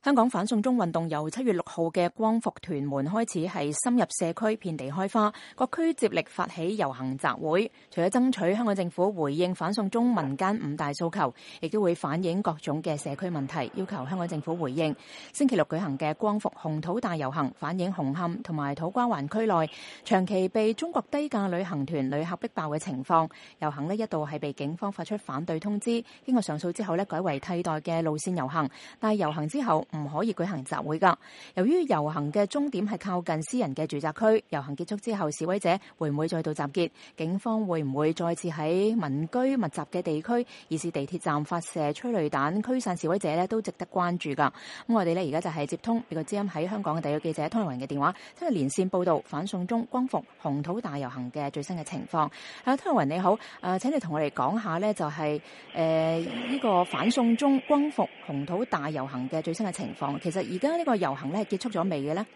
香港反送中運動由7月6號嘅光復屯門開始，係深入社區，遍地開花，各區接力發起遊行集會。除咗爭取香港政府回應反送中民間5大訴求，亦都會反映各種嘅社區問題，要求香港政府回應。星期六舉行嘅光復紅土大遊行，反映紅磡同埋土瓜灣區內長期被中國低價旅行團旅客逼爆嘅情況。遊行呢一度係被警方發出反對通知，經過上訴之後呢，改為替代嘅路線遊行，但係遊行之後唔可以舉行集會㗎。由於遊行嘅終點係靠近私人嘅住宅區，遊行結束之後，示威者會唔會再度集結？警方會唔會再次喺民居密集嘅地區，以至地鐵站發射催淚彈驅散示威者呢，都值得關注㗎。咁我哋呢而家就係接通美國之音喺香港嘅特約記者湯慧雲嘅電話，聽日連線報導反送中光復紅土大遊行嘅最新嘅情況。湯慧雲你好，請你同我哋講下呢，就係呢個反送中光復紅土大遊行嘅最新嘅情況。其實而家呢個遊行咧結束咗未嘅咧？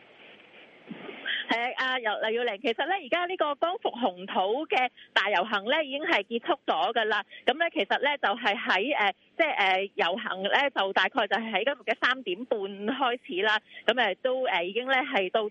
黎耀玲，其實咧而家呢個光復紅土嘅大遊行咧已經係結束咗㗎啦。咁咧其實咧就係喺遊行咧就大概就係喺今日嘅3點半開始啦。咁都已經咧係到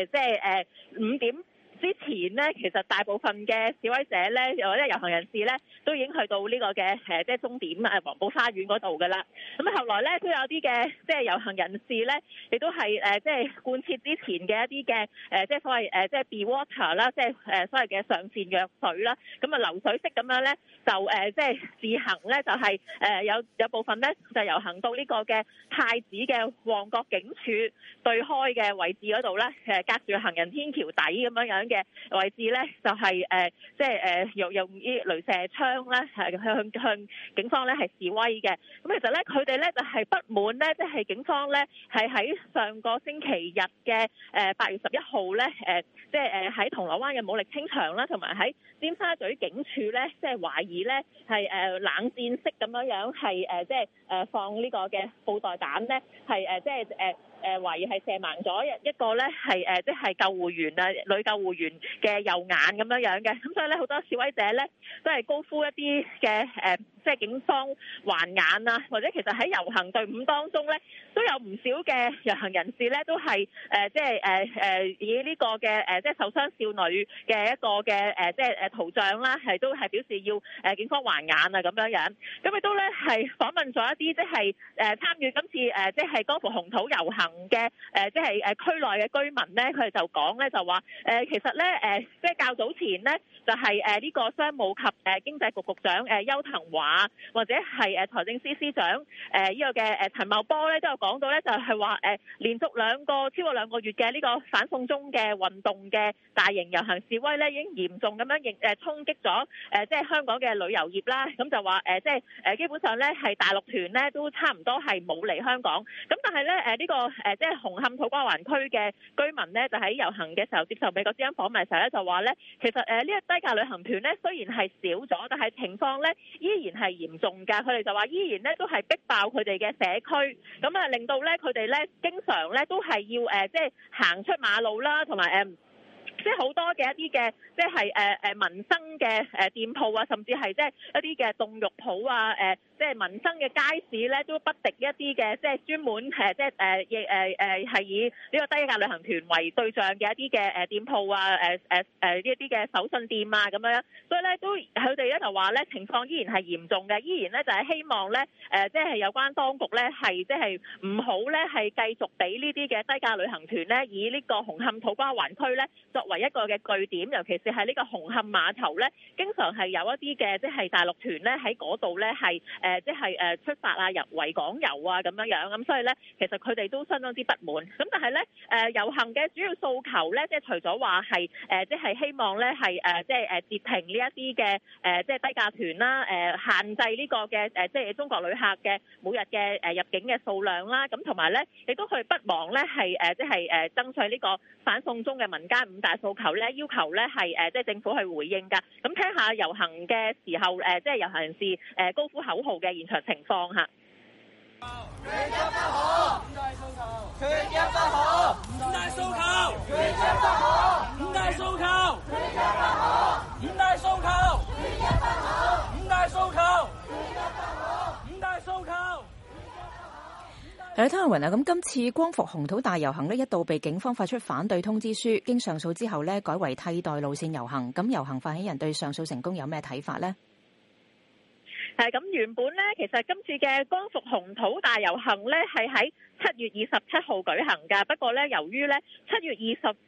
5點之前呢，其實大部分嘅示威者咧，或者遊行人士咧，都已經去到呢個嘅即係終點黃埔花園嗰度㗎啦。咁後來咧都有啲嘅即係遊行人士咧，亦都係即係貫徹之前嘅一啲嘅即係所謂即係 be water 啦，即係所謂嘅上善若水啦。咁流水式咁樣咧，就即係自行咧，就係有部分咧就遊行到呢個嘅太子嘅旺角警署對開嘅位置嗰度咧，隔住行人天橋底咁樣嘅位置咧，就係即係用啲雷射槍咧，係向警方咧係示威嘅。咁其實咧，佢哋咧就係不滿咧，即係警方咧係喺上個星期日嘅8月11號咧，即係喺銅鑼灣嘅武力清場啦，同埋喺尖沙咀警署咧，即係懷疑咧係冷戰式咁樣係即係放呢個嘅布袋彈咧，係即係懷疑係射盲咗一個咧係即係救護員女救護員嘅右眼咁樣嘅。咁所以咧好多示威者咧都係高呼一啲嘅即係警方還眼啊，或者其實喺遊行隊伍當中咧都有唔少嘅遊行人士咧都係即係以呢個嘅即係受傷少女嘅一個嘅即係圖像啦，係都係表示要警方還眼啊咁樣。咁亦都咧係訪問咗一啲即係參與今次即係光復紅土遊行嘅即係區內嘅居民咧，佢哋就講咧就話其實咧即係較早前咧就係呢個商務及經濟局局長邱騰華或者係財政司司長呢個嘅陳茂波咧都有講到咧，就係話連續超過兩個月嘅呢個反送中嘅運動嘅大型遊行示威咧，已經嚴重咁樣衝擊咗即係香港嘅旅遊業啦。咁就話即係基本上咧係大陸團咧都差唔多係冇嚟香港。咁但係咧呢個即係紅磡土瓜灣區嘅居民咧，就喺遊行嘅時候接受美國之音訪問嘅時候咧，就話咧其實呢個低價旅行團咧雖然係少咗，但係情況咧依然係嚴重㗎。佢哋就話依然咧都係逼爆佢哋嘅社區，咁令到咧佢哋咧經常咧都係要即係行出馬路啦，同埋即係好多嘅一啲嘅即係民生嘅店鋪啊，甚至係即係一啲嘅凍肉鋪啊，即係民生嘅街市咧，都不敵一啲嘅即係專門即係係以呢個低價旅行團為對象嘅一啲嘅店鋪啊，呢一啲嘅手信店啊咁樣，所以咧都佢哋咧就話咧情況依然係嚴重嘅，依然咧就係希望咧即係有關當局咧係即係唔好咧係繼續俾呢啲嘅低價旅行團咧以呢個紅磡土瓜灣區咧作為一個嘅據點，尤其是係呢個紅磡碼頭咧，經常係有一啲嘅即係大陸團咧喺嗰度咧係即係出發啊、入維港遊啊咁樣，咁所以咧其實佢哋都相當之不滿。咁但係咧遊行嘅主要訴求咧，即係除咗話係即係希望咧係即係截停呢一啲嘅即係低價團啦，限制呢個嘅即係中國旅客嘅每日嘅入境嘅數量啦，咁同埋咧亦都去不忘咧係即係爭取呢個反送中嘅民間5大訴求咧，要求咧係即係政府去回應㗎。咁聽下遊行嘅時候即係遊行人士高呼口號嘅現場情況嚇。 缺一不可，五大訴求，缺一不可，五大訴求，缺一不可，五大訴求，缺一不可，五大訴求，缺一不可，五大訴求，缺一不可，五大訴求。 係啦，湯慧雲啊，咁今次光復紅土大遊行呢，一度被警方發出反對通知書，經上訴之後呢，改為替代路線遊行。咁遊行發起人對上訴成功有咩睇法呢？ 咁原本咧，其實今次嘅光復紅土大遊行咧係喺7月27號舉行㗎。不過咧，由於咧7月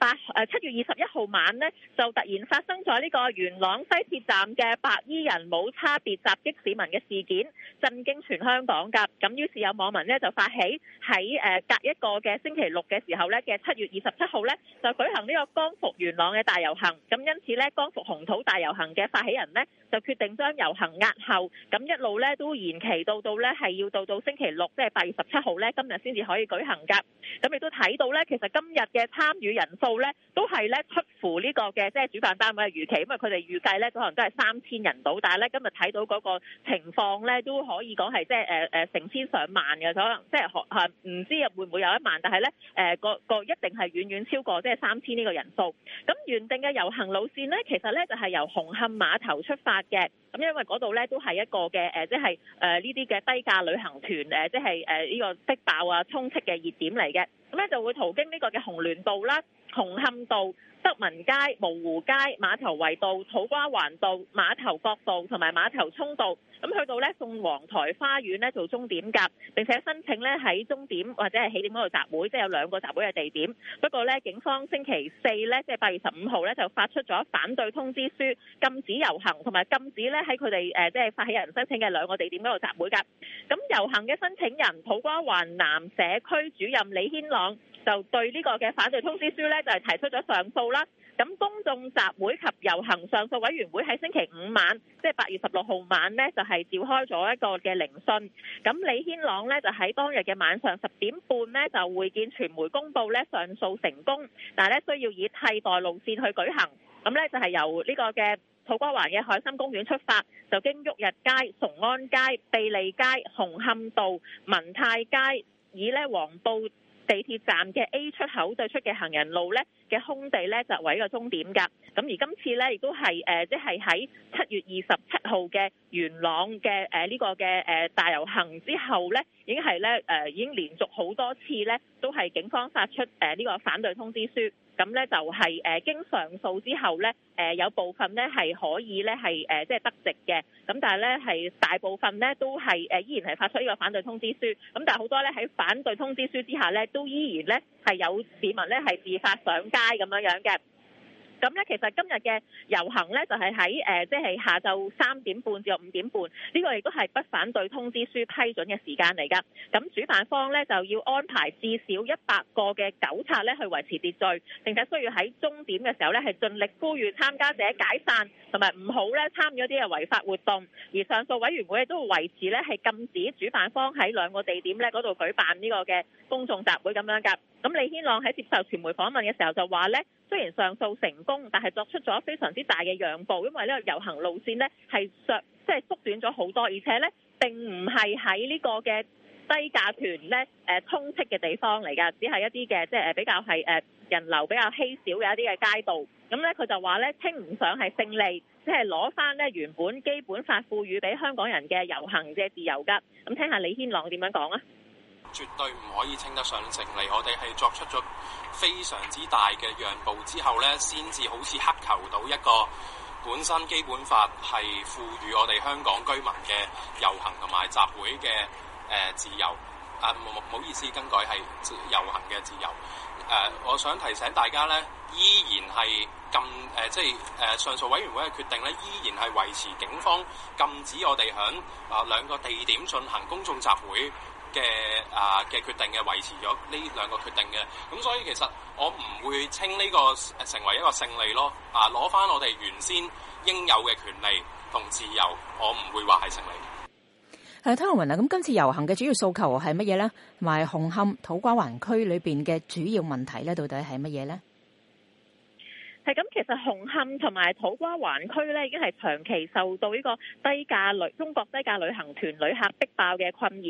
21號晚咧就突然發生咗呢個元朗西鐵站嘅白衣人冇差別襲擊市民嘅事件，震驚全香港㗎。咁於是有網民咧就發起喺隔一個嘅星期六嘅時候咧嘅7月27號咧就舉行呢個光復元朗嘅大遊行。咁因此咧，光復紅土大遊行嘅發起人呢，就決定將遊行押後。咁一路咧都延期到咧係要到星期六，即係8月17號咧，今日先至可以舉行㗎。咁亦都睇到咧，其實今日嘅參與人數咧都係咧出乎呢個嘅即係主辦單位嘅預期，因為佢哋預計咧可能都係3000人到，但係咧今日睇到嗰個情況咧都可以講係即係成千上萬嘅，可能即係唔知會唔會有1萬，但係咧個一定係遠遠超過即係3000呢個人數。咁原定嘅遊行路線咧，其實咧就係由紅磡碼頭出發嘅。咁因為嗰度咧都係一個嘅即係呢啲嘅低價旅行團即係呢個逼爆啊衝刺嘅熱點嚟嘅。咁咧就會途經呢個嘅紅聯道啦、紅磡道、德民街、蕪湖街、馬頭圍道、土瓜灣道、馬頭角道同埋馬頭涌道，咁去到咧鳳凰台花園咧做終點㗎，並且申請咧喺終點或者係起點嗰度集會，即係有2個集會嘅地點。不過咧，警方星期四咧，即係8月15號咧，就發出咗反對通知書，禁止遊行同埋禁止咧喺佢哋即係發起人申請嘅2個地點嗰度集會㗎。咁遊行嘅申請人土瓜灣南社區主任李軒朗就對呢個嘅反對通知書咧就係提出咗上訴啦。咁公眾集會及遊行上訴委員會喺星期5晚，即係8月16號晚呢，就係召開咗一個嘅聆訊。咁李軒朗呢，就喺當日嘅晚上10點半呢，就會見傳媒公佈呢上訴成功，但係呢需要以替代路線去舉行。咁呢，就係由呢個嘅土瓜灣嘅海心公園出發，就經旭日街、崇安街、庇利街、紅磡道、民泰街，以呢黃埔地鐵站嘅 A 出口對出嘅行人路咧嘅空地咧就為一個終點㗎。咁而今次咧亦都係即係喺7月27號嘅元朗嘅呢個嘅大遊行之後咧，已經係咧已經連續好多次咧都係警方發出呢個反對通知書。咁咧就係經上訴之後咧有部分咧係可以咧係即係得直嘅，咁但係咧係大部分咧都係依然係發出呢個反對通知書，咁但係好多咧喺反對通知書之下咧都依然咧係有市民咧係自發上街咁樣嘅。咁咧，其實今日嘅遊行咧就係喺即係下晝3點半至5點半，呢個亦都係不反對通知書批准嘅時間嚟㗎。咁主辦方咧就要安排至少100個嘅糾察咧去維持秩序，並且需要喺終點嘅時候咧係盡力呼籲參加者解散，同埋唔好咧參與一啲嘅違法活動。而上訴委員會亦都會維持咧係禁止主辦方喺2個地點咧嗰度舉辦呢個嘅公眾集會咁樣㗎。咁李軒朗喺接受傳媒訪問嘅時候就話咧，雖然上訴成功，但係作出咗非常之大嘅讓步，因為呢個遊行路線咧係即係縮短咗好多，而且咧並唔係喺呢個嘅低價團咧充斥嘅地方嚟㗎，只係一啲嘅即係比較係人流比較稀少嘅一啲嘅街道。咁咧佢就話咧稱唔上係勝利，即係攞翻咧原本基本法賦予俾香港人嘅遊行嘅自由㗎。咁聽下李軒朗點樣講啊？ 絕對唔可以稱得上勝利，我哋係作出咗非常之大嘅讓步之後呢，先至好似乞求到一個本身基本法係賦予我哋香港居民嘅遊行同埋集會嘅自由。唔好意思，更改係遊行嘅自由。我想提醒大家呢，依然係上訴委員會嘅決定呢，依然係維持警方禁止我哋響2個地點進行公眾集會嘅決定嘅，維持咗呢2個決定嘅，咁所以其實我唔會稱呢個成為一個勝利咯。攞翻我哋原先應有嘅權利同自由，我唔會話係勝利。 湯慧雲啊，咁今次遊行嘅主要訴求係乜嘢咧？同埋紅磡土瓜灣區裏邊嘅主要問題咧，到底係乜嘢咧？ 係咁，其實紅磡同埋土瓜灣區咧，已經係長期受到呢個中國低價旅行團旅客逼爆嘅困擾㗎。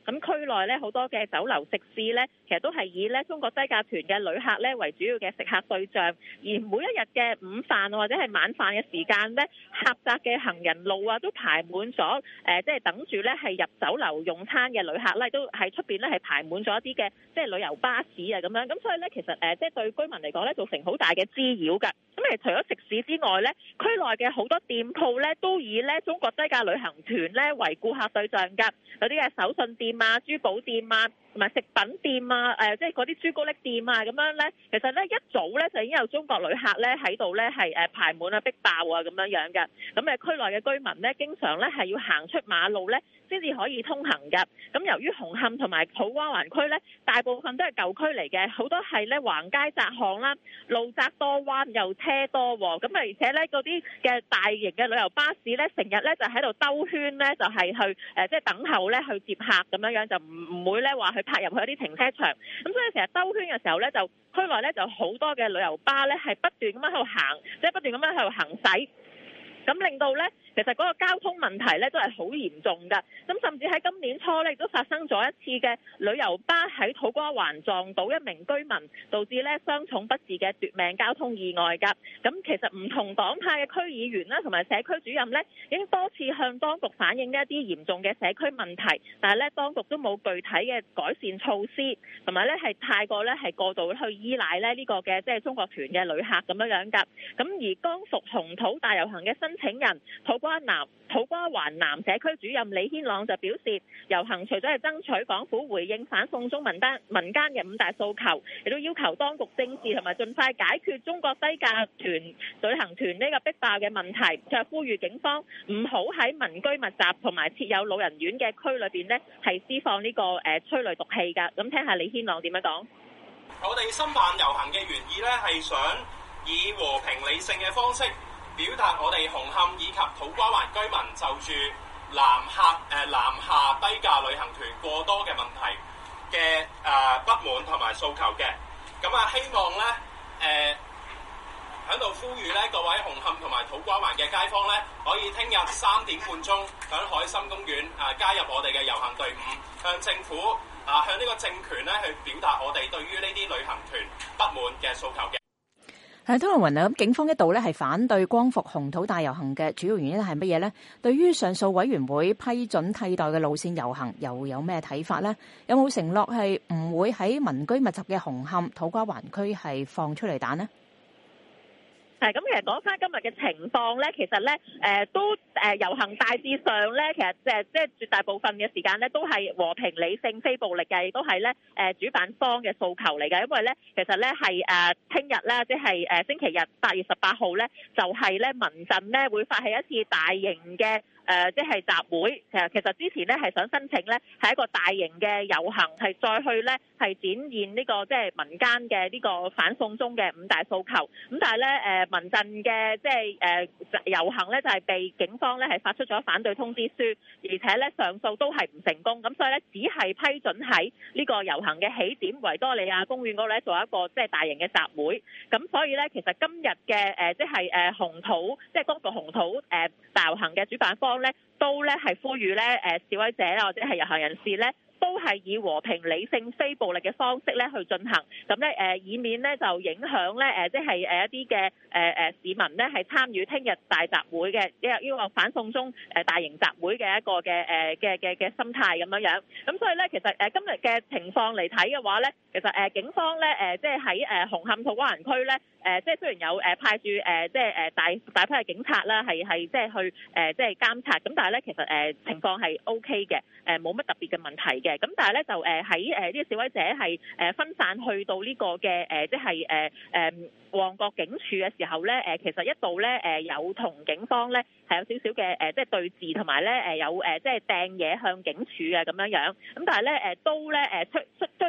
咁區內咧好多嘅酒樓食肆咧，其實都係以咧中國低價團嘅旅客咧為主要嘅食客對象，而每一日嘅午飯或者係晚飯嘅時間咧，狹窄嘅行人路啊都排滿咗，即係等住咧係入酒樓用餐嘅旅客咧，都喺出邊咧係排滿咗一啲嘅即係旅遊巴士啊咁樣，咁所以咧其實即係對居民嚟講咧造成好大嘅滋擾㗎。咁除咗食肆之外咧，區內嘅好多店鋪咧都以咧中國低價旅行團咧為顧客對象㗎，有啲嘅手信店啊、珠寶店啊，同埋食品店啊，即係嗰啲朱古力店啊咁樣咧，其實咧一早咧就已經有中國旅客咧喺度咧係排滿啊、逼爆啊咁樣樣嘅。咁區內嘅居民咧，經常咧係要行出馬路咧先至可以通行㗎。咁由於紅磡同埋土瓜灣區咧，大部分都係舊區嚟嘅，好多係咧橫街窄巷啦，路窄多彎又車多喎。咁而且咧嗰啲嘅大型嘅旅遊巴士咧，成日咧就喺度兜圈咧，就係去即係等候咧去接客咁樣樣，就唔會咧話去泊入去一啲停車場。咁所以成日兜圈嘅時候咧，就區內咧就好多嘅旅遊巴咧係不斷咁樣喺度行，即係不斷咁樣喺度行駛。咁令到咧，其實嗰個交通問題咧都係好嚴重㗎。咁甚至喺今年初咧，亦都發生咗一次嘅旅遊巴喺土瓜灣撞到一名居民，導致咧傷重不治嘅奪命交通意外㗎。咁其實唔同黨派嘅區議員啦，同埋社區主任咧，已經多次向當局反映一啲嚴重嘅社區問題，但係咧當局都冇具體嘅改善措施，同埋咧係太過咧係過度去依賴咧呢個嘅即係中國團嘅旅客咁樣樣㗎。咁而光復紅土大遊行嘅申請人土瓜灣南社區主任李軒朗就表示，遊行除咗係爭取港府回應反送中民間嘅5大訴求，亦都要求當局正視同埋盡快解決中國低價旅行團呢個逼爆嘅問題，就呼籲警方唔好喺民居密集同埋設有老人院嘅區裏邊呢係施放呢個催淚毒氣㗎。咁聽下李軒朗點樣講。 我哋申辦遊行嘅原意呢，係想以和平理性嘅方式表達我哋紅磡以及土瓜灣居民就住南下低價旅行團過多嘅問題嘅不滿同埋訴求嘅。咁希望咧喺度呼籲咧各位紅磡同埋土瓜灣嘅街坊咧，可以聽日3點半鐘喺海心公園加入我哋嘅遊行隊伍，向政府向呢個政權咧去表達我哋對於呢啲旅行團不滿嘅訴求嘅。 係湯文啊，咁警方一度咧係反對光復紅土大遊行嘅主要原因係乜嘢呢？對於上訴委員會批准替代嘅路線遊行，又有咩睇法呢？有冇承諾係唔會喺民居密集嘅紅磡土瓜灣區係放出嚟彈呢？ 咁其實講翻今日嘅情況咧，其實咧都遊行大致上咧，其實即係絕大部分嘅時間咧都係和平理性非暴力嘅，亦都係咧主辦方嘅訴求嚟嘅。因為咧其實咧係聽日咧，即係星期日8月18號咧，就係咧民陣咧會發起一次大型嘅即係集會。其實之前咧係想申請咧係一個大型嘅遊行，係再去咧係展現呢個即係民間嘅呢個反送中嘅5大訴求。咁但係咧民陣嘅即係遊行咧就係被警方咧係發出咗反對通知書，而且咧上訴都係唔成功。咁所以咧只係批准喺呢個遊行嘅起點維多利亞公園嗰度咧做一個即係大型嘅集會。咁所以咧其實今日嘅即係紅土即係光復紅土大遊行嘅主辦方咧都咧係呼籲咧示威者或者係遊行人士咧，都係以和平理性非暴力嘅方式咧去進行，咁咧以免咧就影響咧即係一啲嘅市民咧係參與聽日大集會嘅呢個反送中大型集會嘅一個嘅心態咁樣樣。咁所以咧其實今日嘅情況嚟睇嘅話咧，其實警方咧即係喺紅磡土瓜灣區咧即係雖然有派駐即係大批嘅警察啦，係即係去即係監察，咁但係咧其實情況係 OK 嘅，冇乜特別嘅問題嘅。咁但係咧就喺呢個示威者係分散去到呢個嘅即係旺角警署嘅時候咧，其實一度咧有同警方咧係有少少嘅即係對峙，同埋咧有即係掟嘢向警署嘅咁樣樣。咁但係咧都咧出動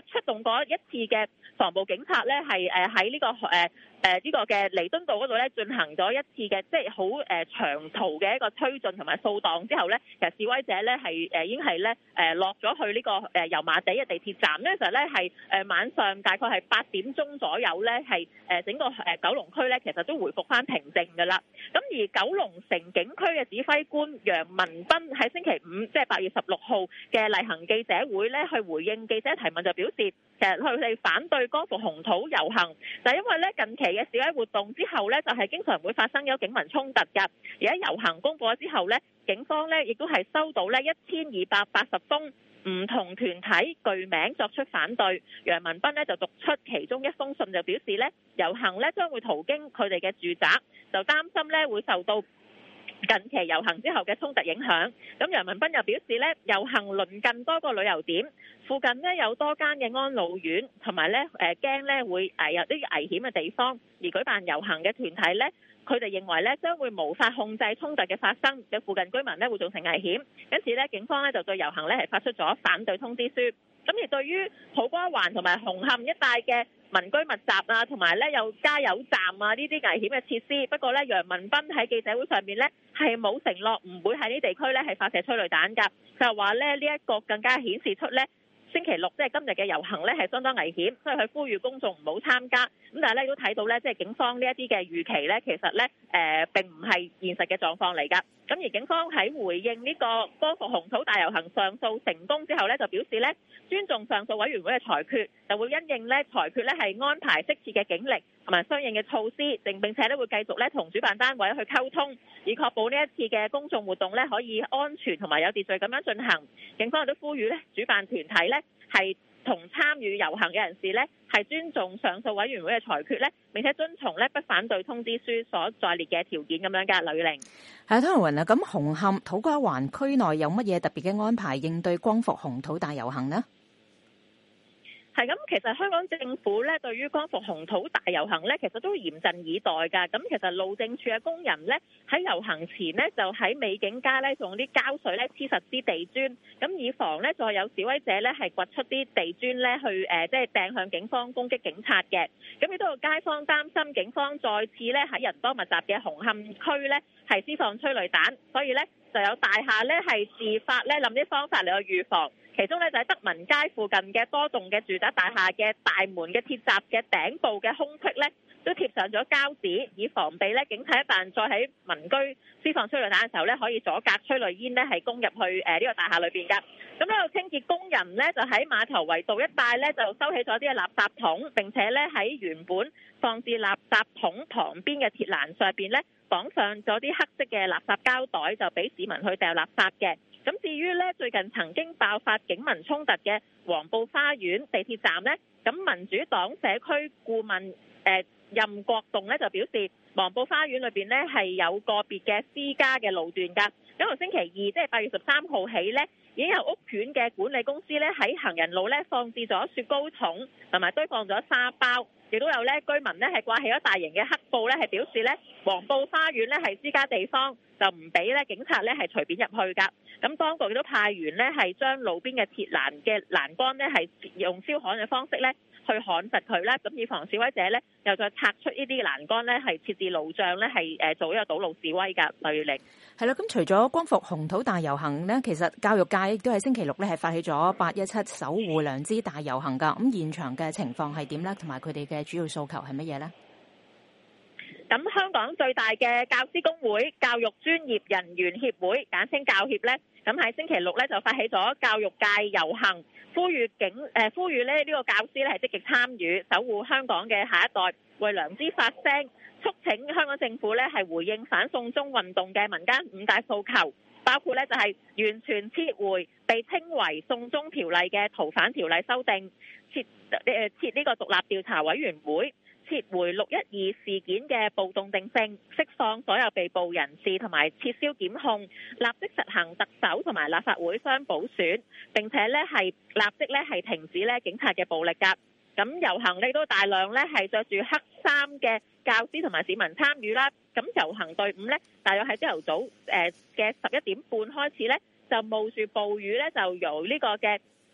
過一次嘅防暴警察咧，係喺呢個呢個嘅彌敦道嗰度咧進行咗一次嘅即係好長途嘅一個推進同埋掃蕩之後咧，其實示威者咧係已經係咧落咗去呢個油麻地嘅地鐵站咧，其實咧係晚上大概係8點鐘左右咧，係整個九龍區咧其實都回復翻平靜㗎啦。咁而九龍城警區嘅指揮官楊文斌喺星期5，即係8月16號嘅例行記者會咧，去回應記者提問就表示，其實佢哋反對光復紅土遊行，就係因為咧近期嘅示威活動之後咧，就係經常會發生有警民衝突㗎。而喺遊行公佈咗之後咧，警方咧亦都係收到咧1280封唔同團體具名作出反對。楊文斌咧就讀出其中一封信，就表示咧遊行咧將會途經佢哋嘅住宅，就擔心咧會受到近期遊行之後嘅衝突影響。咁楊文斌又表示咧，遊行鄰近多個旅遊點，附近呢有多間嘅安老院，同埋咧驚咧會有啲危險嘅地方，而舉辦遊行嘅團體咧，佢哋認為咧將會無法控制衝突嘅發生，嘅附近居民咧會造成危險，因此咧警方咧就對遊行咧係發出咗反對通知書。咁而對於土瓜灣同埋紅磡一帶嘅民居密集啊，同埋咧有加油站啊呢啲危險嘅設施，不過咧楊文斌喺記者會上面咧係冇承諾唔會喺呢地區咧係發射催淚彈㗎，就話咧呢一個更加顯示出咧星期六即係今日嘅遊行咧係相當危險，所以佢呼籲公眾唔好參加。咁但係咧都睇到咧，即係警方呢一啲嘅預期咧，其實咧並唔係現實嘅狀況嚟㗎。咁而警方喺回應呢個光復紅土大遊行上訴成功之後咧，就表示咧尊重上訴委員會嘅裁決，就會因應咧裁決咧係安排適切嘅警力同埋相應嘅措施，並且咧會繼續咧同主辦單位去溝通，以確保呢一次嘅公眾活動咧可以安全同埋有秩序咁樣進行。警方亦都呼籲咧主辦團體咧係同參與遊行嘅人士咧係尊重上訴委員會嘅裁決咧，並且遵從咧不反對通知書所在列嘅條件咁樣㗎。劉宇玲係湯雲啊，咁紅磡土瓜灣區內有乜嘢特別嘅安排應對光復紅土大遊行呢？ 係咁，其實香港政府咧對於光復紅土大遊行咧，其實都嚴陣以待㗎。咁其實路政署嘅工人咧喺遊行前呢，就喺美景街咧用啲膠水咧黐實啲地磚，咁以防咧再有示威者咧係掘出啲地磚咧去即係掟向警方攻擊警察嘅。咁亦都有街坊擔心警方再次咧喺人多密集嘅紅磡區咧係施放催淚彈，所以咧就有大廈咧係自發咧諗啲方法嚟去預防。其中咧就喺德民街附近嘅多棟嘅住宅大廈嘅大門嘅鐵閘嘅頂部嘅空隙咧，都貼上咗膠紙，以防備咧警察一旦再喺民居施放催淚彈嘅時候咧，可以阻隔催淚煙咧係攻入去呢個大廈裏邊㗎。咁呢個清潔工人咧就喺碼頭圍道一帶咧就收起咗啲嘅垃圾桶，並且咧喺原本放置垃圾桶旁邊嘅鐵欄上邊咧綁上咗啲黑色嘅垃圾膠袋，就俾市民去掉垃圾嘅。咁至於咧最近曾經爆發警民衝突嘅黃埔花園地鐵站呢，咁民主黨社區顧問任國棟咧就表示，黃埔花園裏邊呢係有個別嘅私家嘅路段㗎。咁從星期2即係8月13號起呢，已經有屋苑嘅管理公司咧喺行人路咧放置咗雪糕筒同埋堆放咗沙包，亦都有咧居民咧係掛起咗大型嘅黑布咧，係表示咧黃埔花園咧係私家地方，就唔俾咧警察咧係隨便入去㗎。咁當局亦都派員咧係將路邊嘅鐵欄嘅欄杆咧係用燒焊嘅方式咧去焊實佢啦，咁以防示威者咧又再拆出呢啲欄杆咧係設置路障咧係做一個堵路示威㗎。雷凌係啦，咁除咗光復紅土大遊行呢，其實教育界亦都喺星期六咧係發起咗817守護良知大遊行㗎。咁現場嘅情況係點咧？同埋佢哋嘅主要訴求係乜嘢咧？ 咁香港最大嘅教師公會教育專業人員協會，簡稱教協咧，咁喺星期六咧就發起咗教育界遊行，呼籲咧呢個教師咧係積極參與，守護香港嘅下一代，為良知發聲，促請香港政府咧係回應反送中運動嘅民間5大訴求，包括咧就係完全撤回被稱為送中條例嘅逃犯條例修訂，設呢個獨立調查委員會，撤回612事件嘅暴動定性，釋放所有被捕人士同埋撤銷檢控，立即實行特首同埋立法會雙補選，並且咧係立即咧係停止咧警察嘅暴力㗎。咁遊行咧都大量咧係着住黑衫嘅教師同埋市民參與啦。咁遊行隊伍咧大約喺朝頭早嘅11點半開始咧，就冒住暴雨咧就由呢個嘅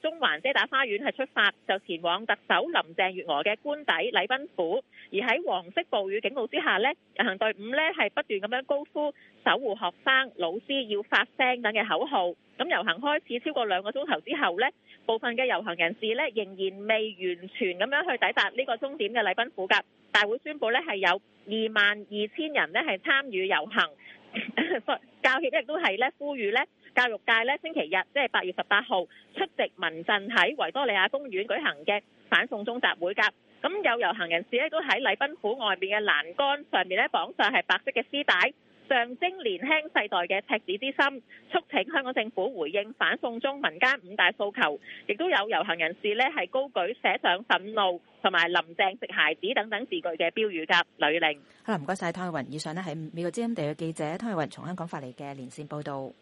中環遮打花園係出發，就前往特首林鄭月娥嘅官邸禮賓府。而喺黃色暴雨警告之下呢，遊行隊伍呢係不斷咁樣高呼守護學生、老師要發聲等嘅口號。咁遊行開始超過2個鐘頭之後呢，部分嘅遊行人士呢仍然未完全咁樣去抵達呢個終點嘅禮賓府㗎。大會宣布呢係有22,000人呢係參與遊行。教協亦都係咧呼籲咧教育界咧星期日即係8月18號出席民陣喺維多利亞公園舉行嘅反送中集會㗎。咁有遊行人士咧都喺禮賓府外面嘅欄杆上面咧綁上係白色嘅絲帶，象徵年輕世代嘅赤子之心，促請香港政府回應反送中民間5大訴求。亦都有遊行人士咧係高舉寫上憤怒同埋林鄭食孩子等等字句嘅標語㗎。呂玲， 好啦，唔該晒湯慧雲。以上呢係美國之音地嘅記者湯慧雲從香港發嚟嘅連線報導。